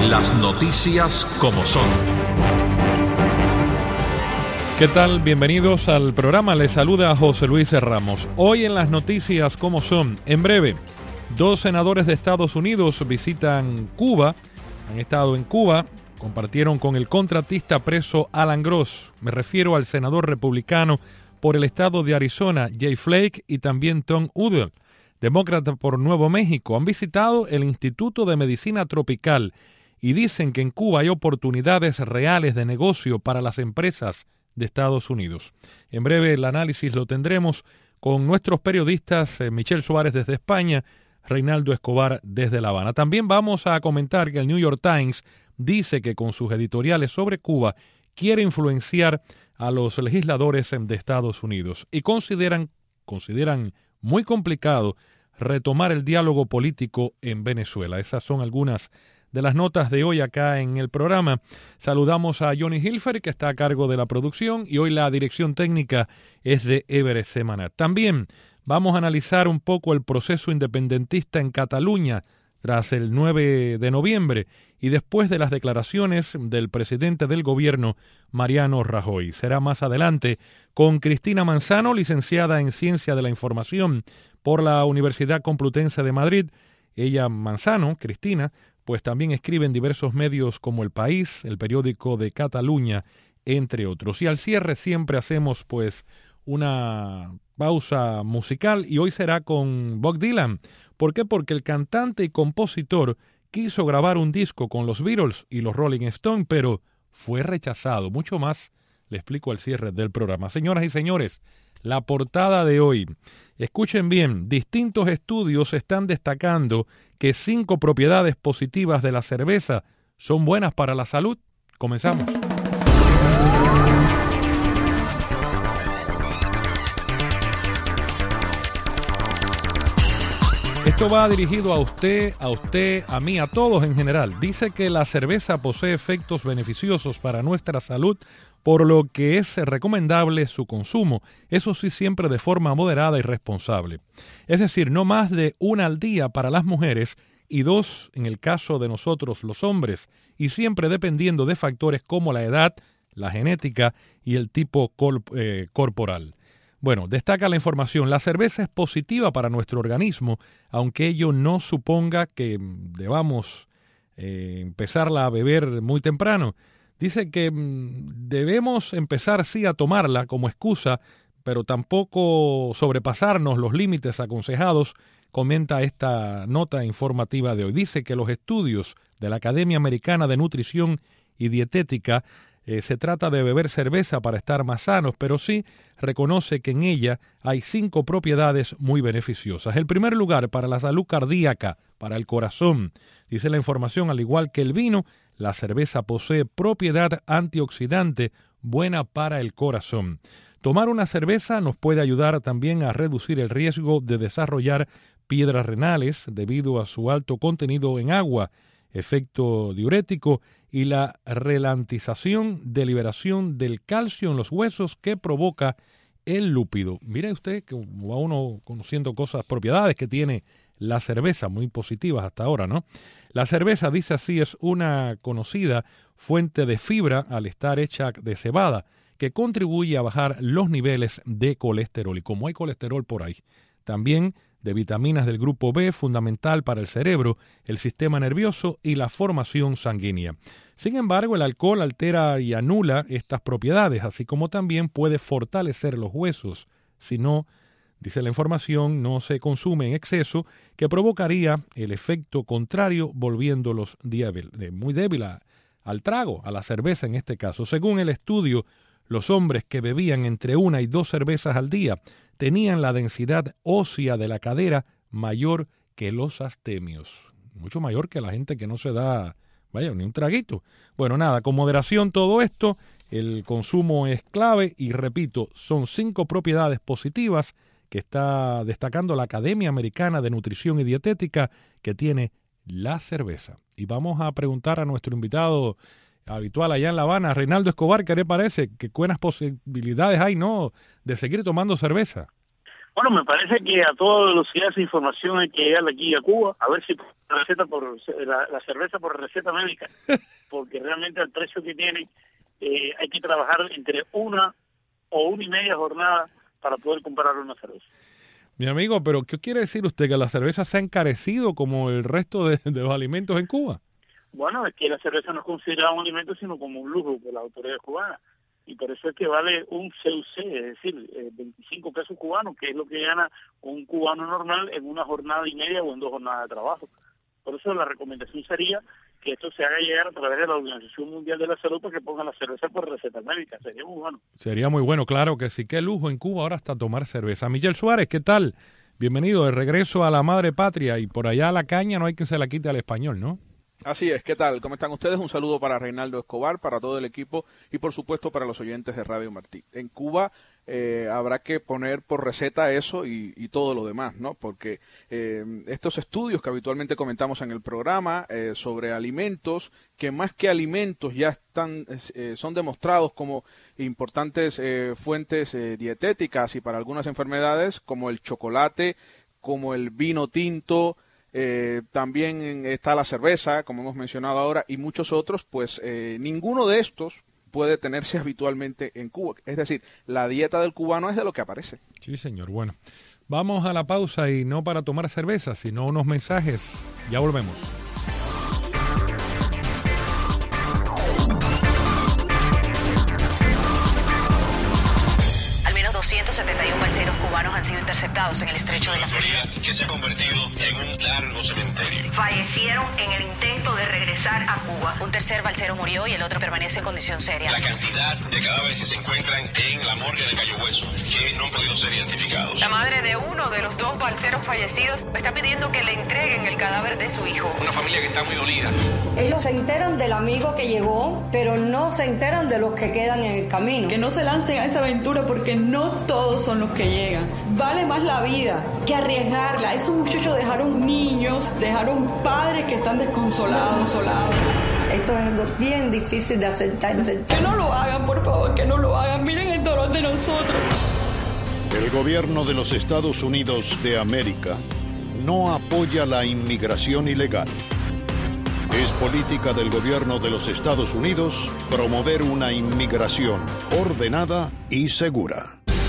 Las noticias como son. ¿Qué tal? Bienvenidos al programa. Les saluda José Luis Ramos. Hoy en Las noticias como son. En breve, 2 senadores de Estados Unidos visitan Cuba. Han estado en Cuba. Compartieron con el contratista preso Alan Gross. Me refiero al senador republicano por el estado de Arizona, Jay Flake, y también Tom Udall, demócrata por Nuevo México. Han visitado el Instituto de Medicina Tropical y dicen que en Cuba hay oportunidades reales de negocio para las empresas de Estados Unidos. En breve el análisis lo tendremos con nuestros periodistas Michelle Suárez desde España, Reinaldo Escobar desde La Habana. También vamos a comentar que el New York Times dice que con sus editoriales sobre Cuba quiere influenciar a los legisladores de Estados Unidos y consideran muy complicado retomar el diálogo político en Venezuela. Esas son algunas de las notas de hoy acá en el programa. Saludamos a Johnny Hilfer, que está a cargo de la producción, y hoy la dirección técnica es de Everett Semanat. También vamos a analizar un poco el proceso independentista en Cataluña tras el 9 de noviembre y después de las declaraciones del presidente del gobierno, Mariano Rajoy. Será más adelante con Cristina Manzano, licenciada en Ciencia de la Información por la Universidad Complutense de Madrid. Ella, Manzano, Cristina, pues también escribe en diversos medios como El País, el periódico de Cataluña, entre otros. Y al cierre siempre hacemos pues una pausa musical y hoy será con Bob Dylan. ¿Por qué? Porque el cantante y compositor quiso grabar un disco con los Beatles y los Rolling Stones, pero fue rechazado. Mucho más le explico al cierre del programa. Señoras y señores, la portada de hoy. Escuchen bien, distintos estudios están destacando que 5 propiedades positivas de la cerveza son buenas para la salud. Comenzamos. Esto va dirigido a usted, a mí, a todos en general. Dice que la cerveza posee efectos beneficiosos para nuestra salud, por lo que es recomendable su consumo, eso sí siempre de forma moderada y responsable. Es decir, no más de 1 al día para las mujeres y 2 en el caso de nosotros los hombres, y siempre dependiendo de factores como la edad, la genética y el tipo corporal. Bueno, destaca la información, la cerveza es positiva para nuestro organismo, aunque ello no suponga que debamos empezarla a beber muy temprano. Dice que debemos empezar sí a tomarla como excusa, pero tampoco sobrepasarnos los límites aconsejados, comenta esta nota informativa de hoy. Dice que los estudios de la Academia Americana de Nutrición y Dietética se trata de beber cerveza para estar más sanos, pero sí reconoce que en ella hay 5 propiedades muy beneficiosas. En primer lugar, para la salud cardíaca, para el corazón. Dice la información, al igual que el vino, la cerveza posee propiedad antioxidante buena para el corazón. Tomar una cerveza nos puede ayudar también a reducir el riesgo de desarrollar piedras renales debido a su alto contenido en agua, efecto diurético y la ralentización de liberación del calcio en los huesos que provoca el lúpido. Mire usted que va uno conociendo propiedades que tiene la cerveza, muy positivas hasta ahora, ¿no? La cerveza, dice así, es una conocida fuente de fibra al estar hecha de cebada, que contribuye a bajar los niveles de colesterol. Y como hay colesterol por ahí, también de vitaminas del grupo B, fundamental para el cerebro, el sistema nervioso y la formación sanguínea. Sin embargo, el alcohol altera y anula estas propiedades, así como también puede fortalecer los huesos. Si no, dice la información, no se consume en exceso, que provocaría el efecto contrario, volviéndolos muy débil al trago, a la cerveza en este caso. Según el estudio, los hombres que bebían entre 1 y 2 cervezas al día tenían la densidad ósea de la cadera mayor que los astemios. Mucho mayor que la gente que no se da, ni un traguito. Bueno, nada, con moderación todo esto, el consumo es clave y repito, son 5 propiedades positivas que está destacando la Academia Americana de Nutrición y Dietética que tiene la cerveza. Y vamos a preguntar a nuestro invitado habitual allá en La Habana, Reinaldo Escobar, ¿qué le parece? ¿Qué buenas posibilidades hay, no, de seguir tomando cerveza? Bueno, me parece que a toda velocidad esa información hay que llegar aquí a Cuba, a ver si la cerveza por receta médica, porque realmente al precio que tiene hay que trabajar entre 1 o 1.5 jornadas para poder comprar una cerveza. Mi amigo, pero ¿qué quiere decir usted? ¿Que la cerveza se ha encarecido como el resto de los alimentos en Cuba? Bueno, es que la cerveza no es considerada un alimento, sino como un lujo por las autoridades cubanas. Y por eso es que vale un CUC, es decir, 25 pesos cubanos, que es lo que gana un cubano normal en 1 jornada y media o en 2 jornadas de trabajo. Por eso la recomendación sería que esto se haga llegar a través de la Organización Mundial de la Salud para que pongan la cerveza por receta médica. Sería muy bueno. Sería muy bueno, claro que sí. Qué lujo en Cuba ahora hasta tomar cerveza. Michel Suárez, ¿qué tal? Bienvenido de regreso a la madre patria. Y por allá la caña no hay quien se la quite al español, ¿no? Así es, ¿qué tal? ¿Cómo están ustedes? Un saludo para Reinaldo Escobar, para todo el equipo y por supuesto para los oyentes de Radio Martí. En Cuba habrá que poner por receta eso y todo lo demás, ¿no? Porque estos estudios que habitualmente comentamos en el programa sobre alimentos, que más que alimentos ya son demostrados como importantes fuentes dietéticas y para algunas enfermedades, como el chocolate, como el vino tinto. También está la cerveza, como hemos mencionado ahora, y muchos otros, pues ninguno de estos puede tenerse habitualmente en Cuba. Es decir, la dieta del cubano es de lo que aparece. Sí, señor. Bueno, vamos a la pausa y no para tomar cerveza, sino unos mensajes. Ya volvemos. Al menos 271 balseros cubanos han sido interceptados en el estrecho de la Florida, que se ha convertido en un largo cementerio. Fallecieron en el intento de regresar a Cuba. Un tercer balsero murió y el otro permanece en condición seria. La cantidad de cadáveres que se encuentran en la morgue de Cayo Hueso, que no han podido ser identificados. La madre de uno de los 2 balseros fallecidos está pidiendo que le entreguen el cadáver de su hijo. Una familia que está muy dolida. Ellos se enteran del amigo que llegó, pero no se enteran de los que quedan en el camino. Que no se lancen a esa aventura porque no todos son los que llegan. Vale más la vida que arriesgarla. Esos muchachos dejaron niños, dejaron padres que están desconsolados, Esto es algo bien difícil de aceptar. Que no lo hagan, por favor, que no lo hagan. Miren el dolor de nosotros. El gobierno de los Estados Unidos de América no apoya la inmigración ilegal. Es política del gobierno de los Estados Unidos promover una inmigración ordenada y segura.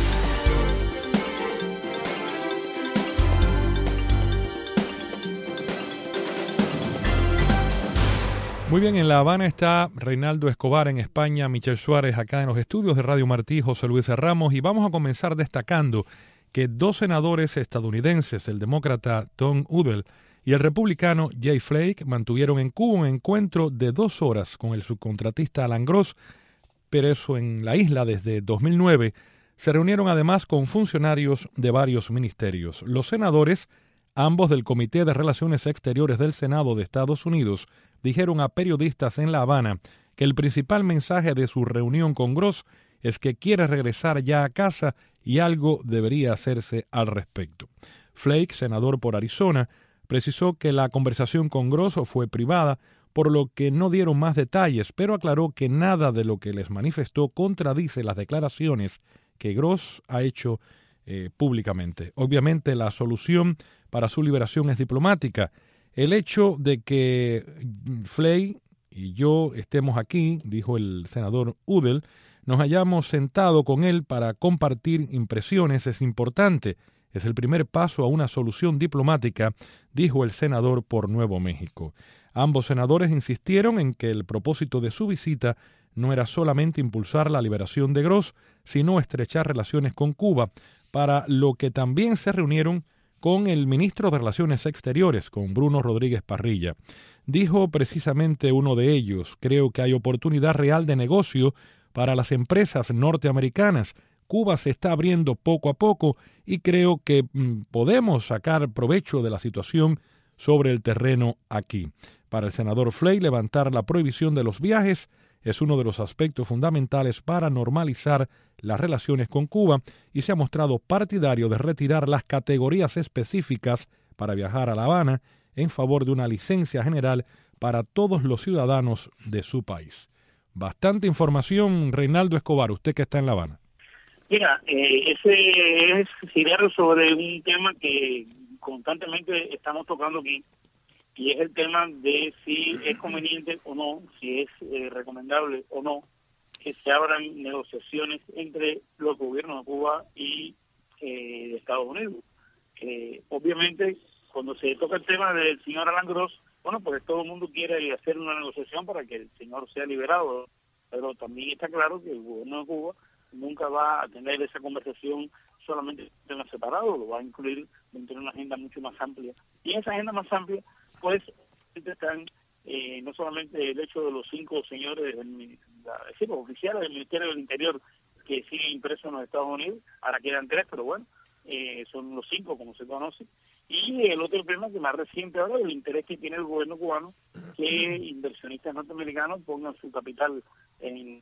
Muy bien, en La Habana está Reinaldo Escobar, en España Michel Suárez, acá en los estudios de Radio Martí, José Luis Ramos, y vamos a comenzar destacando que 2 senadores estadounidenses, el demócrata Tom Udall y el republicano Jay Flake, mantuvieron en Cuba un encuentro de 2 horas con el subcontratista Alan Gross, pero eso en la isla desde 2009. Se reunieron además con funcionarios de varios ministerios. Los senadores, ambos del Comité de Relaciones Exteriores del Senado de Estados Unidos, dijeron a periodistas en La Habana que el principal mensaje de su reunión con Gross es que quiere regresar ya a casa y algo debería hacerse al respecto. Flake, senador por Arizona, precisó que la conversación con Gross fue privada, por lo que no dieron más detalles, pero aclaró que nada de lo que les manifestó contradice las declaraciones que Gross ha hecho públicamente. Obviamente la solución para su liberación es diplomática. El hecho de que Flake y yo estemos aquí, dijo el senador Udall, nos hayamos sentado con él para compartir impresiones es importante. Es el primer paso a una solución diplomática, dijo el senador por Nuevo México. Ambos senadores insistieron en que el propósito de su visita no era solamente impulsar la liberación de Gross, sino estrechar relaciones con Cuba, para lo que también se reunieron con el ministro de Relaciones Exteriores, con Bruno Rodríguez Parrilla. Dijo precisamente uno de ellos: creo que hay oportunidad real de negocio para las empresas norteamericanas. Cuba se está abriendo poco a poco y creo que podemos sacar provecho de la situación sobre el terreno aquí. Para el senador Flake, levantar la prohibición de los viajes es uno de los aspectos fundamentales para normalizar las relaciones con Cuba y se ha mostrado partidario de retirar las categorías específicas para viajar a La Habana en favor de una licencia general para todos los ciudadanos de su país. Bastante información, Reinaldo Escobar, usted que está en La Habana. Mira, ese es Cigarro sobre un tema que constantemente estamos tocando aquí, y es el tema de si es conveniente o no, si es recomendable o no que se abran negociaciones entre los gobiernos de Cuba y de Estados Unidos. Obviamente, cuando se toca el tema del señor Alan Gross, bueno, pues todo el mundo quiere hacer una negociación para que el señor sea liberado, pero también está claro que el gobierno de Cuba nunca va a tener esa conversación solamente en temas separados, lo va a incluir dentro de una agenda mucho más amplia. Y en esa agenda más amplia, pues, están no solamente el hecho de los 5 señores oficiales del Ministerio del Interior que siguen impresos en los Estados Unidos, ahora quedan 3, pero bueno, son los 5 como se conoce, y el otro tema que más reciente ahora, el interés que tiene el gobierno cubano que inversionistas norteamericanos pongan su capital en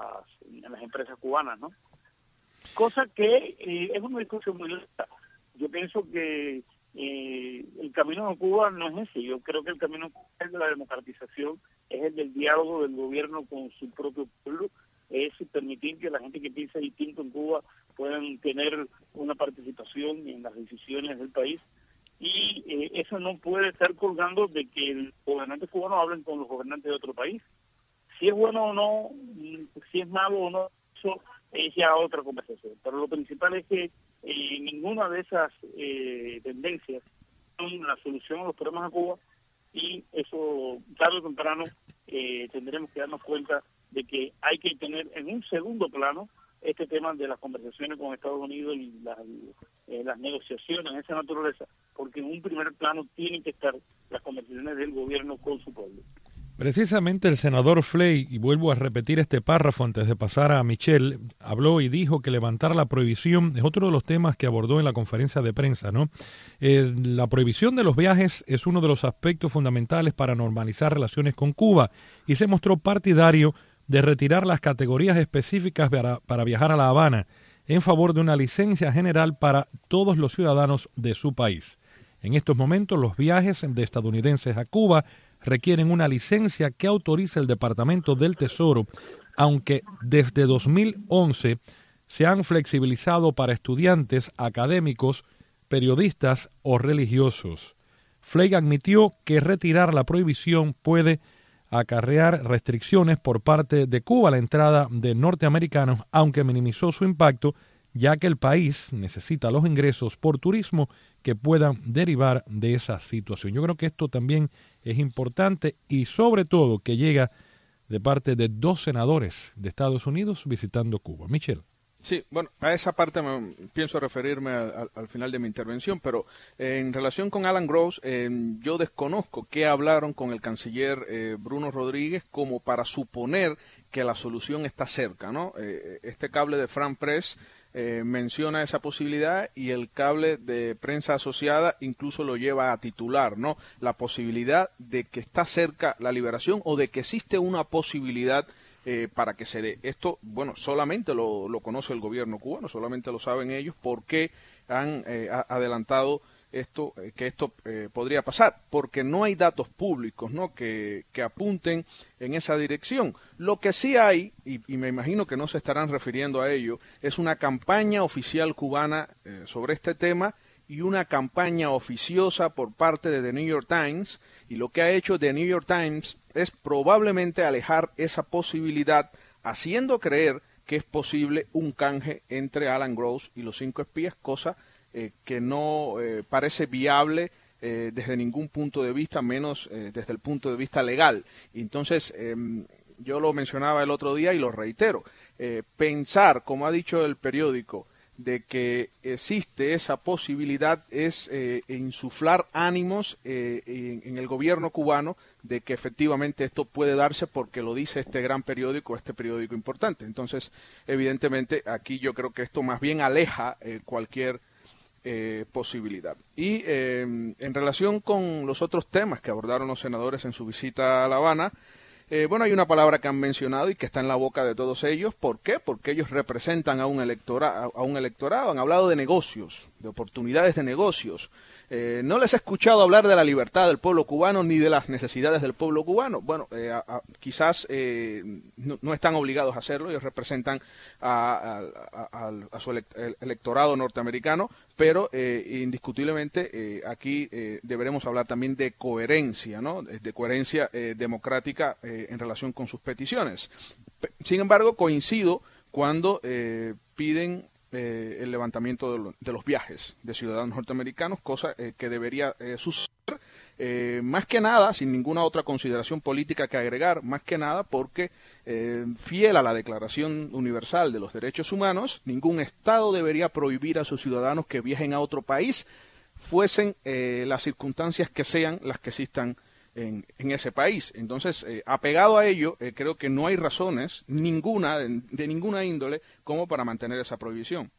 las empresas cubanas, ¿no? Cosa que es una discusión muy lenta. Yo pienso que el camino de Cuba no es ese. Yo creo que el camino es el de la democratización, es el del diálogo del gobierno con su propio pueblo, es permitir que la gente que piensa distinto en Cuba puedan tener una participación en las decisiones del país, y eso no puede estar colgando de que los gobernantes cubanos hablen con los gobernantes de otro país. Si es bueno o no, si es malo o no, eso es ya otra conversación. Pero lo principal es que ninguna de esas tendencias son la solución a los problemas de Cuba, y eso tarde o temprano tendremos que darnos cuenta de que hay que tener en un segundo plano este tema de las conversaciones con Estados Unidos y las negociaciones de esa naturaleza, porque en un primer plano tienen que estar las conversaciones del gobierno con su pueblo. Precisamente el senador Flake, y vuelvo a repetir este párrafo antes de pasar a Michelle, habló y dijo que levantar la prohibición es otro de los temas que abordó en la conferencia de prensa, ¿no? La prohibición de los viajes es uno de los aspectos fundamentales para normalizar relaciones con Cuba, y se mostró partidario de retirar las categorías específicas para viajar a La Habana en favor de una licencia general para todos los ciudadanos de su país. En estos momentos, los viajes de estadounidenses a Cuba requieren una licencia que autoriza el Departamento del Tesoro, aunque desde 2011 se han flexibilizado para estudiantes, académicos, periodistas o religiosos. Flake admitió que retirar la prohibición puede acarrear restricciones por parte de Cuba a la entrada de norteamericanos, aunque minimizó su impacto, ya que el país necesita los ingresos por turismo que puedan derivar de esa situación. Yo creo que esto también es importante, y sobre todo que llega de parte de 2 senadores de Estados Unidos visitando Cuba. Michelle. Sí, bueno, a esa parte pienso referirme al final de mi intervención, pero en relación con Alan Gross, yo desconozco qué hablaron con el canciller Bruno Rodríguez como para suponer que la solución está cerca, ¿no? Este cable de France Press menciona esa posibilidad, y el cable de prensa asociada incluso lo lleva a titular, ¿no? La posibilidad de que está cerca la liberación, o de que existe una posibilidad para que se dé. Esto, bueno, solamente lo conoce el gobierno cubano, solamente lo saben ellos, porque han adelantado esto, que esto podría pasar, porque no hay datos públicos, ¿no?, que apunten en esa dirección. Lo que sí hay, y me imagino que no se estarán refiriendo a ello, es una campaña oficial cubana sobre este tema, y una campaña oficiosa por parte de The New York Times, y lo que ha hecho The New York Times es probablemente alejar esa posibilidad, haciendo creer que es posible un canje entre Alan Gross y los 5 espías, cosa que no parece viable desde ningún punto de vista, menos desde el punto de vista legal. Entonces, yo lo mencionaba el otro día y lo reitero, pensar, como ha dicho el periódico, de que existe esa posibilidad es insuflar ánimos en el gobierno cubano de que efectivamente esto puede darse, porque lo dice este gran periódico, este periódico importante. Entonces, evidentemente, aquí yo creo que esto más bien aleja cualquier posibilidad. Y en relación con los otros temas que abordaron los senadores en su visita a La Habana, bueno, hay una palabra que han mencionado y que está en la boca de todos ellos. ¿Por qué? Porque ellos representan a un electorado. Han hablado de negocios. de oportunidades de negocios. No les he escuchado hablar de la libertad del pueblo cubano ni de las necesidades del pueblo cubano. Bueno, quizás no están obligados a hacerlo, ellos representan a su electorado norteamericano, pero indiscutiblemente aquí deberemos hablar también de coherencia, ¿no? De coherencia democrática en relación con sus peticiones. Sin embargo, coincido cuando piden el levantamiento de los viajes de ciudadanos norteamericanos, cosa que debería suceder, más que nada, sin ninguna otra consideración política que agregar, más que nada porque, fiel a la Declaración Universal de los Derechos Humanos, ningún Estado debería prohibir a sus ciudadanos que viajen a otro país, fuesen las circunstancias que sean las que existan en ese país. Entonces, apegado a ello, creo que no hay razones, de ninguna índole, como para mantener esa prohibición.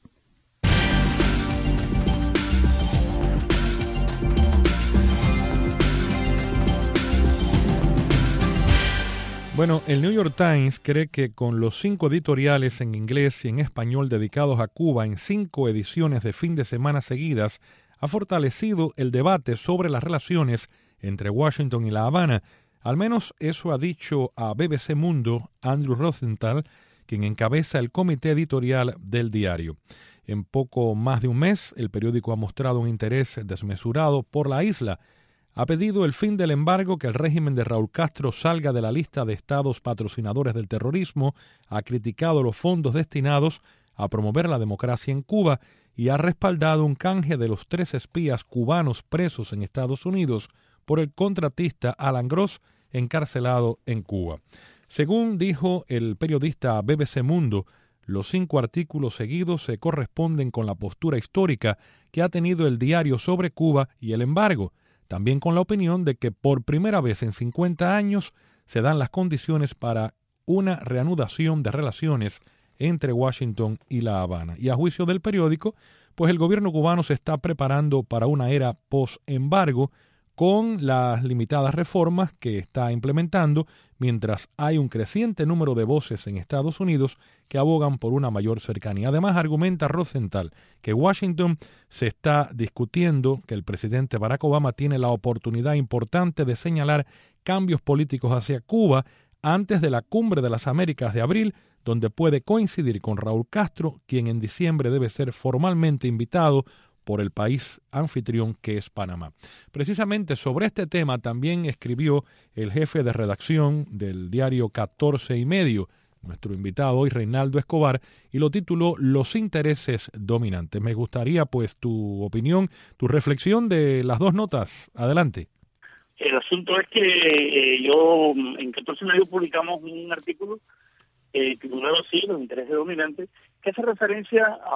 Bueno, el New York Times cree que con los 5 editoriales en inglés y en español dedicados a Cuba en 5 ediciones de fin de semana seguidas, ha fortalecido el debate sobre las relaciones entre Washington y La Habana. Al menos eso ha dicho a BBC Mundo Andrew Rosenthal, quien encabeza el comité editorial del diario. En poco más de un mes, el periódico ha mostrado un interés desmesurado por la isla. Ha pedido el fin del embargo, que el régimen de Raúl Castro salga de la lista de estados patrocinadores del terrorismo, ha criticado los fondos destinados a promover la democracia en Cuba y ha respaldado un canje de los 3 espías cubanos presos en Estados Unidos por el contratista Alan Gross, encarcelado en Cuba. Según dijo el periodista BBC Mundo, los 5 artículos seguidos se corresponden con la postura histórica que ha tenido el diario sobre Cuba y el embargo, también con la opinión de que por primera vez en 50 años se dan las condiciones para una reanudación de relaciones entre Washington y La Habana. Y a juicio del periódico, pues el gobierno cubano se está preparando para una era post-embargo con las limitadas reformas que está implementando, mientras hay un creciente número de voces en Estados Unidos que abogan por una mayor cercanía. Además, argumenta Rosenthal que Washington se está discutiendo que el presidente Barack Obama tiene la oportunidad importante de señalar cambios políticos hacia Cuba antes de la Cumbre de las Américas de abril, donde puede coincidir con Raúl Castro, quien en diciembre debe ser formalmente invitado por el país anfitrión que es Panamá. Precisamente sobre este tema también escribió el jefe de redacción del diario 14 y medio, nuestro invitado hoy, Reinaldo Escobar, y lo tituló Los intereses dominantes. Me gustaría pues tu opinión, tu reflexión de las 2 notas. Adelante. El asunto es que yo en 14 y medio publicamos un artículo titulado así, Los intereses dominantes, que hace referencia a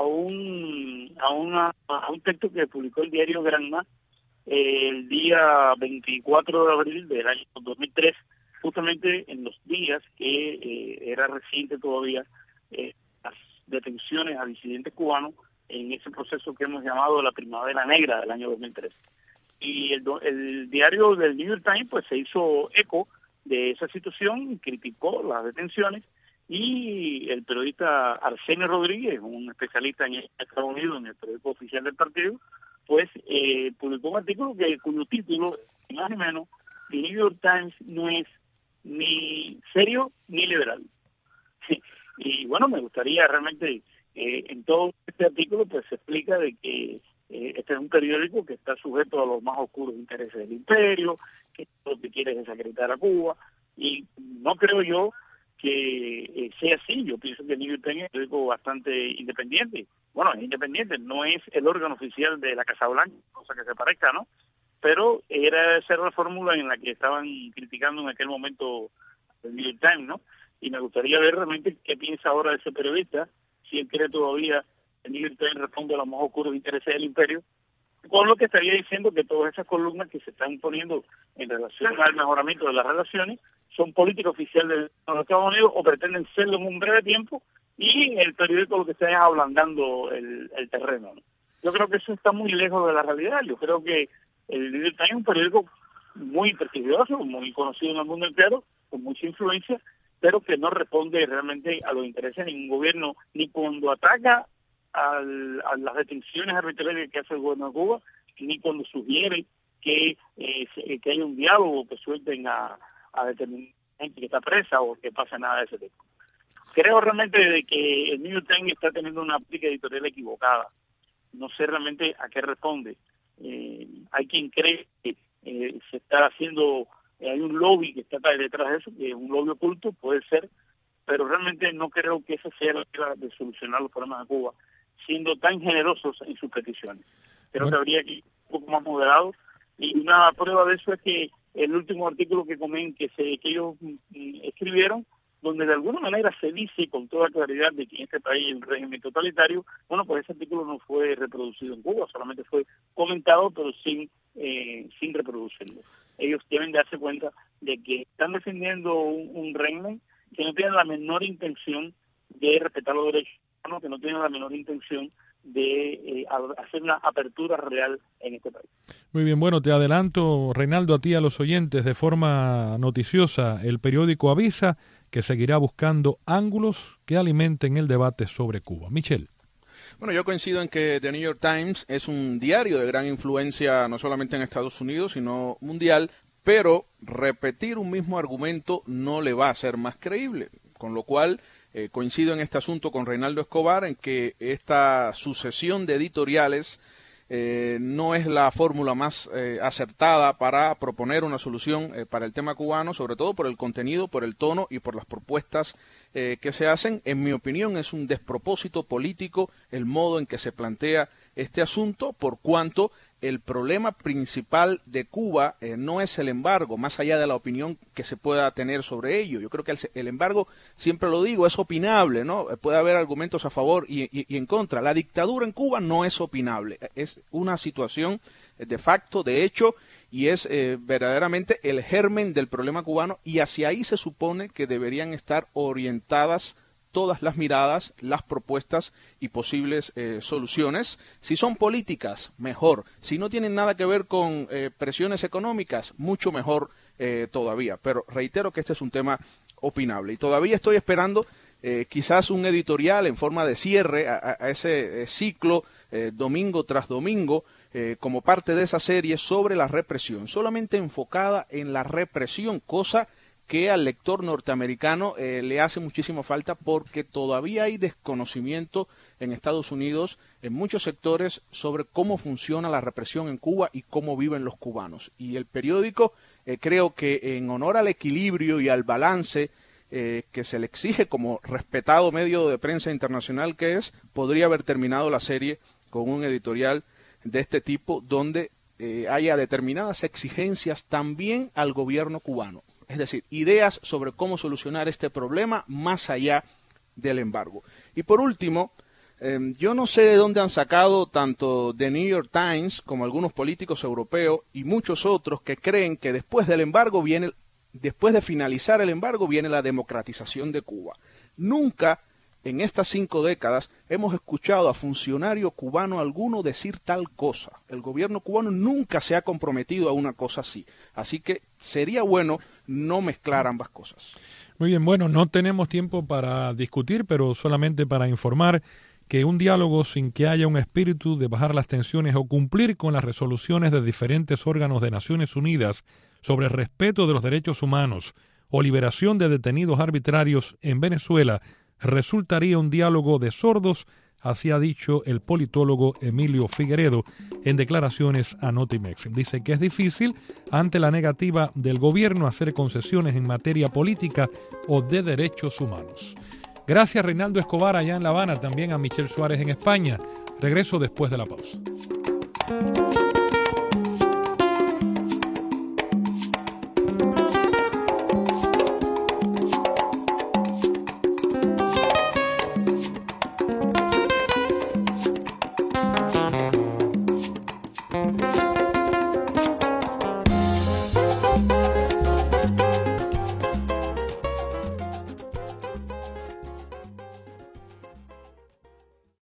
un texto que publicó el diario Granma el día 24 de abril del año 2003, justamente en los días que era reciente todavía las detenciones a disidentes cubanos en ese proceso que hemos llamado la Primavera Negra del año 2003. Y el diario del New York Times pues se hizo eco de esa situación, criticó las detenciones, y el periodista Arsenio Rodríguez, un especialista en Estados Unidos, en el periódico oficial del partido, pues publicó un artículo cuyo título, más o menos, The New York Times no es ni serio ni liberal. Sí. Y bueno, me gustaría realmente, en todo este artículo, pues se explica de que este es un periódico que está sujeto a los más oscuros intereses del imperio, que lo que quiere es desacreditar a Cuba, y no creo yo que sea así. Yo pienso que el New York Times es un periódico bastante independiente. Bueno, es independiente, no es el órgano oficial de la Casa Blanca, cosa que se parezca, ¿no? Pero esa era la fórmula en la que estaban criticando en aquel momento el New York Times, ¿no? Y me gustaría ver realmente qué piensa ahora ese periodista, si él cree todavía que el New York Times responde a los más oscuros intereses del imperio, con lo que estaría diciendo que todas esas columnas que se están poniendo en relación al mejoramiento de las relaciones son política oficial de los Estados Unidos o pretenden serlo en un breve tiempo, y el periódico lo que está es ablandando el terreno, ¿no? Yo creo que eso está muy lejos de la realidad. Yo creo que el New York Times es un periódico muy prestigioso, muy conocido en el mundo entero, con mucha influencia, pero que no responde realmente a los intereses de ningún gobierno, ni cuando ataca a las detenciones arbitrarias que hace el gobierno de Cuba, ni cuando sugiere que haya un diálogo, que suelten a determinada gente que está presa o que pase nada de ese tipo. Creo realmente de que el New York Times está teniendo una política editorial equivocada. No sé realmente a qué responde. Hay quien cree que se está haciendo, hay un lobby que está detrás de eso, que es un lobby oculto, puede ser, pero realmente no creo que esa sea la manera de solucionar los problemas de Cuba, siendo tan generosos en sus peticiones. Creo que habría que ir un poco más moderados, y una prueba de eso es que el último artículo que ellos escribieron, donde de alguna manera se dice con toda claridad de que en este país hay un régimen totalitario, bueno, pues ese artículo no fue reproducido en Cuba, solamente fue comentado, pero sin reproducirlo. Ellos deben darse cuenta de que están defendiendo un régimen que no tiene la menor intención de respetar los derechos humanos, que no tiene la menor intención de hacer una apertura real en este país. Muy bien, bueno, te adelanto, Reinaldo, a ti y a los oyentes de forma noticiosa, el periódico avisa que seguirá buscando ángulos que alimenten el debate sobre Cuba. Michel. Bueno, yo coincido en que The New York Times es un diario de gran influencia no solamente en Estados Unidos, sino mundial, pero repetir un mismo argumento no le va a hacer más creíble, con lo cual coincido en este asunto con Reinaldo Escobar en que esta sucesión de editoriales no es la fórmula más acertada para proponer una solución para el tema cubano, sobre todo por el contenido, por el tono y por las propuestas que se hacen. En mi opinión es un despropósito político el modo en que se plantea este asunto, por cuanto el problema principal de Cuba no es el embargo, más allá de la opinión que se pueda tener sobre ello. Yo creo que el embargo, siempre lo digo, es opinable, ¿no? Puede haber argumentos a favor y en contra. La dictadura en Cuba no es opinable, es una situación de facto, de hecho, y es verdaderamente el germen del problema cubano, y hacia ahí se supone que deberían estar orientadas todas las miradas, las propuestas y posibles soluciones. Si son políticas, mejor. Si no tienen nada que ver con presiones económicas, mucho mejor todavía. Pero reitero que este es un tema opinable. Y todavía estoy esperando quizás un editorial en forma de cierre a ese ciclo domingo tras domingo, como parte de esa serie sobre la represión, solamente enfocada en la represión, cosa que al lector norteamericano le hace muchísima falta, porque todavía hay desconocimiento en Estados Unidos, en muchos sectores, sobre cómo funciona la represión en Cuba y cómo viven los cubanos. Y el periódico, creo que en honor al equilibrio y al balance que se le exige como respetado medio de prensa internacional que es, podría haber terminado la serie con un editorial de este tipo, donde haya determinadas exigencias también al gobierno cubano. Es decir, ideas sobre cómo solucionar este problema más allá del embargo. Y por último, yo no sé de dónde han sacado tanto The New York Times como algunos políticos europeos y muchos otros que creen que después del embargo después de finalizar el embargo viene la democratización de Cuba. Nunca en estas 5 décadas hemos escuchado a funcionario cubano alguno decir tal cosa. El gobierno cubano nunca se ha comprometido a una cosa así. Así que sería bueno no mezclar ambas cosas. Muy bien, bueno, no tenemos tiempo para discutir, pero solamente para informar que un diálogo sin que haya un espíritu de bajar las tensiones o cumplir con las resoluciones de diferentes órganos de Naciones Unidas sobre el respeto de los derechos humanos o liberación de detenidos arbitrarios en Venezuela resultaría un diálogo de sordos, así ha dicho el politólogo Emilio Figueredo en declaraciones a Notimex. Dice que es difícil ante la negativa del gobierno a hacer concesiones en materia política o de derechos humanos. Gracias, Reinaldo Escobar allá en La Habana, también a Michel Suárez en España. Regreso después de la pausa.